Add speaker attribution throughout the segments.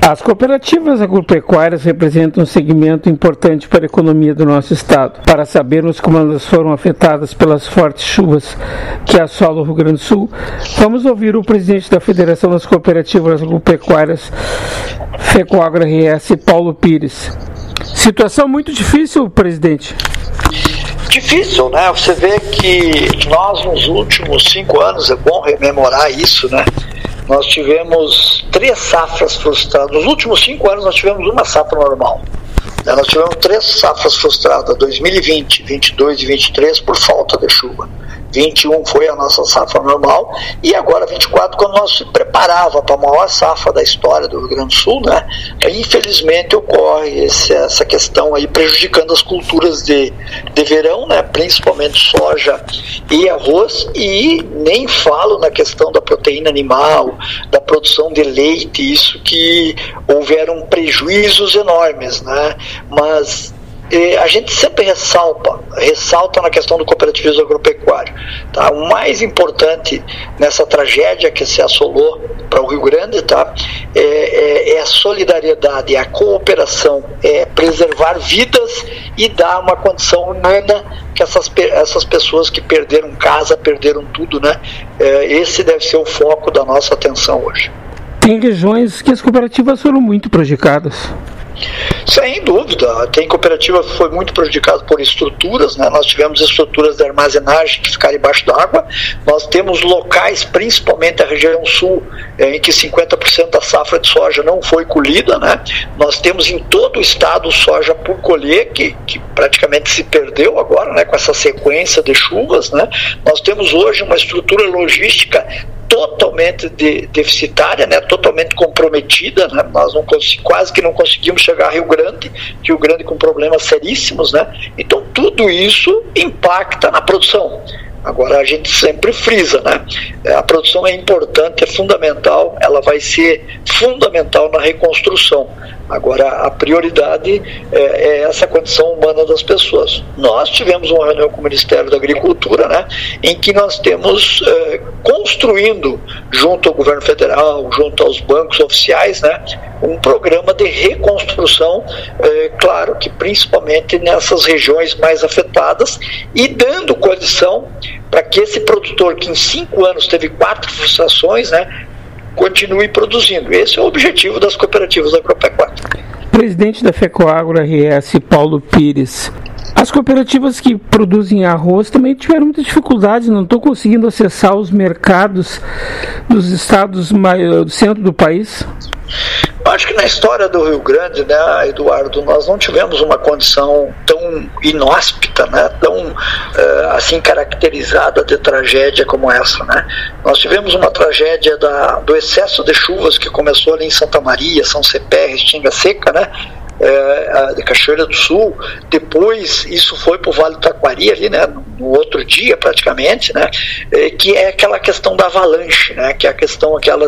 Speaker 1: As cooperativas agropecuárias representam um segmento importante para a economia do nosso estado. Para sabermos como elas foram afetadas pelas fortes chuvas que assolam o Rio Grande do Sul, vamos ouvir o presidente da Federação das Cooperativas Agropecuárias, FECOAGRO RS, Paulo Pires. Situação muito difícil, presidente.
Speaker 2: Difícil, né? Você vê que nós nos últimos 5 anos, é bom rememorar isso, né? Nós tivemos 3 safras frustradas. Nos últimos 5 anos nós tivemos uma safra normal. Nós tivemos 3 safras frustradas, 2020, 22 e 23, por falta de chuva. 21 foi a nossa safra normal, e agora 24, quando nós se preparava para a maior safra da história do Rio Grande do Sul, né, infelizmente ocorre essa questão aí prejudicando as culturas de verão, né, principalmente soja e arroz, e nem falo na questão da proteína animal, da produção de leite, isso que houveram prejuízos enormes, né, mas a gente sempre ressalta na questão do cooperativismo agropecuário. Tá? O mais importante nessa tragédia que se assolou para o Rio Grande, tá? É a solidariedade, é a cooperação, é preservar vidas e dar uma condição humana que essas pessoas que perderam casa, perderam tudo, né? Esse deve ser o foco da nossa atenção hoje.
Speaker 1: Tem regiões que as cooperativas foram muito prejudicadas.
Speaker 2: Sem dúvida, tem cooperativa que foi muito prejudicada por estruturas, né? Nós tivemos estruturas de armazenagem que ficaram embaixo d'água, nós temos locais, principalmente a região sul, em que 50% da safra de soja não foi colhida, né? Nós temos em todo o estado soja por colher, que praticamente se perdeu agora, né? Com essa sequência de chuvas, né? Nós temos hoje uma estrutura logística totalmente deficitária, né, totalmente comprometida, né, nós quase que não conseguimos chegar a Rio Grande com problemas seríssimos, né, então tudo isso impacta na produção. Agora a gente sempre frisa, né? A produção é importante, é fundamental, ela vai ser fundamental na reconstrução. Agora a prioridade é essa condição humana das pessoas. Nós tivemos uma reunião com o Ministério da Agricultura, né? Em que nós temos construindo, junto ao governo federal, junto aos bancos oficiais, né? Um programa de reconstrução, claro que principalmente nessas regiões mais afetadas, e dando condição para que esse produtor que em 5 anos teve 4 frustrações, né, continue produzindo. Esse é o objetivo das cooperativas agropecuárias.
Speaker 1: Presidente da FECOAGRO RS, Paulo Pires. As cooperativas que produzem arroz também tiveram muita dificuldade, não estão conseguindo acessar os mercados dos estados do centro do país.
Speaker 2: Acho que na história do Rio Grande, né, Eduardo, nós não tivemos uma condição tão inóspita, né, tão assim caracterizada de tragédia como essa, né? Nós tivemos uma tragédia do excesso de chuvas que começou ali em Santa Maria, São Cepé, Restinga Seca, né? De Cachoeira do Sul, depois isso foi para o Vale do Taquari ali, né, no outro dia praticamente, né, que é aquela questão da avalanche, né, que é a questão aquela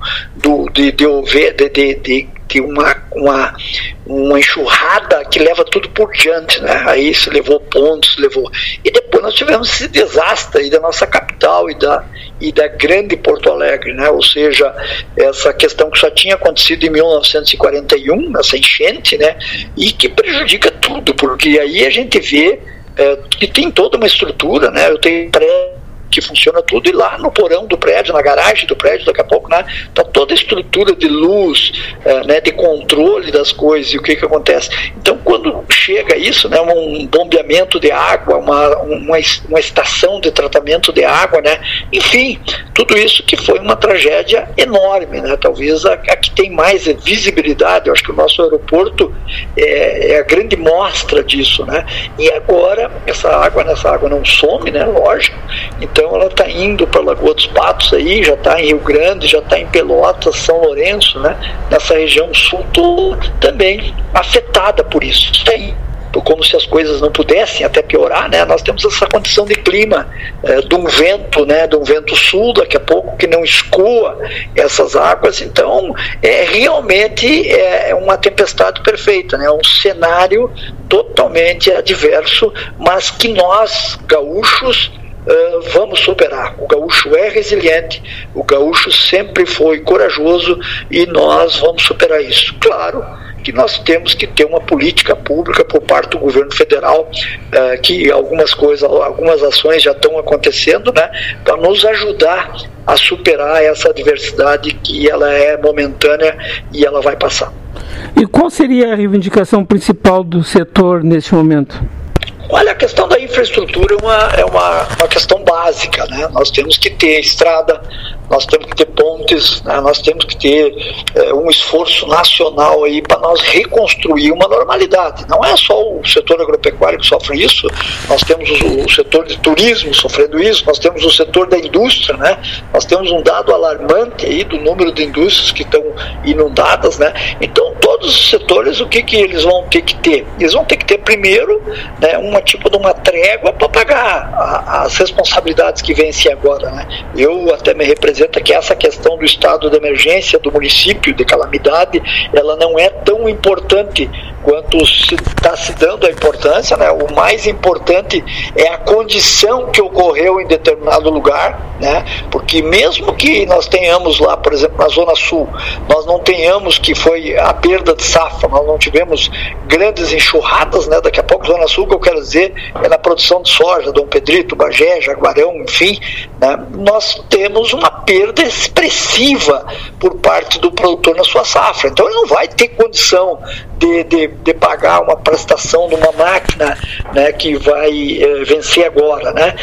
Speaker 2: de uma enxurrada que leva tudo por diante, né? Aí se levou pontos, e depois nós tivemos esse desastre aí da nossa capital e da grande Porto Alegre, né? Ou seja, essa questão que só tinha acontecido em 1941, essa enchente, né? E que prejudica tudo, porque aí a gente vê que tem toda uma estrutura, né? Eu tenho prédio que funciona tudo, e lá no porão do prédio, na garagem do prédio, daqui a pouco, né, tá toda a estrutura de luz, né, de controle das coisas, e o que acontece. Então, quando chega isso, né, um bombeamento de água, uma estação de tratamento de água, né, enfim, tudo isso que foi uma tragédia enorme, né, talvez a que tem mais visibilidade. Eu acho que o nosso aeroporto é a grande mostra disso, né, e agora essa água não some, né, lógico, então ela está indo para a Lagoa dos Patos aí, já está em Rio Grande, já está em Pelotas, São Lourenço, né? Nessa região sul toda também afetada por isso. Como se as coisas não pudessem até piorar, né? Nós temos essa condição de clima, de um vento, né? De um vento sul daqui a pouco que não escoa essas águas. Então realmente é uma tempestade perfeita, né? Um cenário totalmente adverso, mas que nós gaúchos vamos superar. O gaúcho é resiliente, o gaúcho sempre foi corajoso e nós vamos superar isso. Claro que nós temos que ter uma política pública por parte do governo federal, que algumas ações já estão acontecendo, né, para nos ajudar a superar essa adversidade que ela é momentânea e ela vai passar.
Speaker 1: E qual seria a reivindicação principal do setor neste momento?
Speaker 2: Olha, a questão da infraestrutura é uma questão básica, né? Nós temos que ter estrada, nós temos que ter pontes, né? Nós temos que ter um esforço nacional aí para nós reconstruir uma normalidade. Não é só o setor agropecuário que sofre isso, nós temos o setor de turismo sofrendo isso, nós temos o setor da indústria, né? Nós temos um dado alarmante aí do número de indústrias que estão inundadas, né? Então, todos os setores, o que eles vão ter que ter? Eles vão ter que ter primeiro, né, tipo de uma trégua para pagar as responsabilidades que vencem agora, né? Eu até me representa que essa questão do estado de emergência do município, de calamidade, ela não é tão importante quanto se está se dando a importância, né? O mais importante é a condição que ocorreu em determinado lugar, né? Porque mesmo que nós tenhamos lá, por exemplo, na Zona Sul, nós não tenhamos que foi a perda de safra, nós não tivemos grandes enxurradas, né? Daqui a pouco Zona Sul, que eu quero dizer, é na produção de soja, Dom Pedrito, Bagé, Jaguarão, enfim, né? Nós temos uma perda expressiva por parte do produtor na sua safra, então ele não vai ter condição de pagar uma prestação de uma máquina, né, que vai vencer agora, né?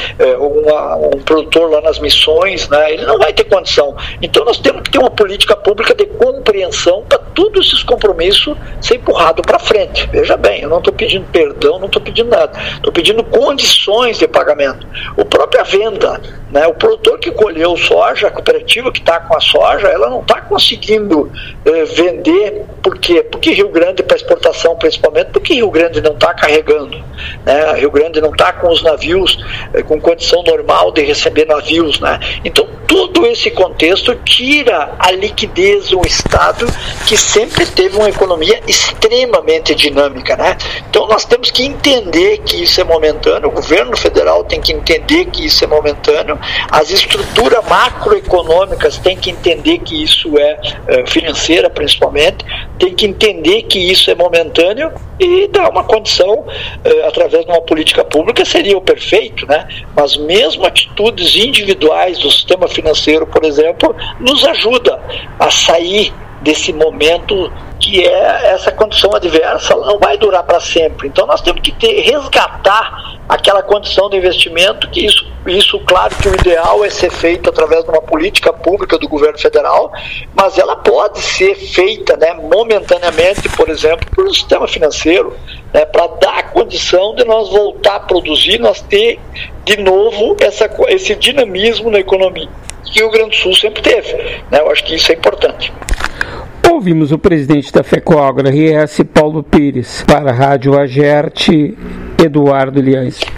Speaker 2: Um produtor lá nas Missões, né, ele não vai ter condição. Então nós temos que ter uma política pública de compreensão para todos esses compromissos ser empurrado para frente. Veja bem, eu não estou pedindo perdão, não estou pedindo nada, estou pedindo condições de pagamento. A própria venda, né, o produtor que colheu soja, a cooperativa que está com a soja, ela não está conseguindo vender. Por quê? Porque Rio Grande, para exportação principalmente, porque Rio Grande não está carregando, né? Rio Grande não está com os navios com condição normal de receber navios, né? Então todo esse contexto tira a liquidez do Estado, que sempre teve uma economia extremamente dinâmica, né? Então nós temos que entender que isso é momentâneo, o governo federal tem que entender que isso é momentâneo, as estruturas macroeconômicas têm que entender que isso é financeira principalmente, tem que entender que isso é momentâneo e dar uma condição através de uma política pública seria o perfeito, né? Mas mesmo atitudes individuais do sistema financeiro, por exemplo, nos ajuda a sair desse momento que é essa condição adversa, ela não vai durar para sempre. Então nós temos que resgatar aquela condição de investimento, que isso claro que o ideal é ser feito através de uma política pública do governo federal, mas ela pode ser feita, né, momentaneamente, por exemplo, pelo sistema financeiro, né, para dar a condição de nós voltar a produzir, nós ter de novo esse dinamismo na economia que o Rio Grande do Sul sempre teve, né? Eu acho que isso é importante.
Speaker 1: Ouvimos o presidente da FECOAGRO RS, Paulo Pires, para a Rádio Agerte, Eduardo Liães.